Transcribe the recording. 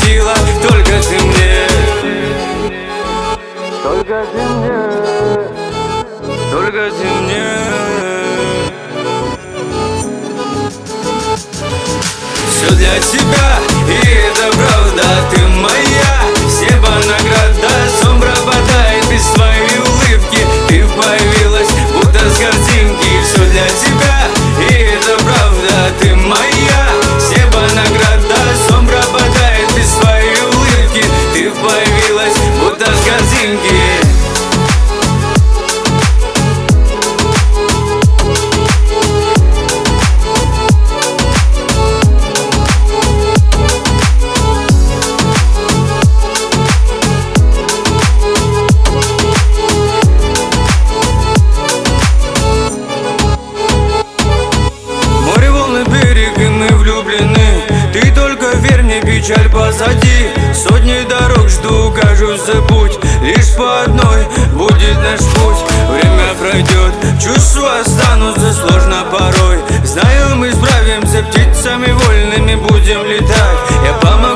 светила, только ты мне. Только ты мне, только ты мне. Все для тебя, и это правда, ты моя. С неба награда, сон пропадает без твоей улыбки. Ты появилась, будто с картинки. Все для тебя, и это правда, ты моя. С неба награда, сон пропадает без твоей улыбки. Ты появилась, будто с картинки. Ты только верь мне, печаль позади. Сотни дорог жду, кажусь, забудь. Лишь по одной будет наш путь. Время пройдет, чувства останутся, сложно порой. Знаю, мы справимся, птицами вольными будем летать. Я помогу.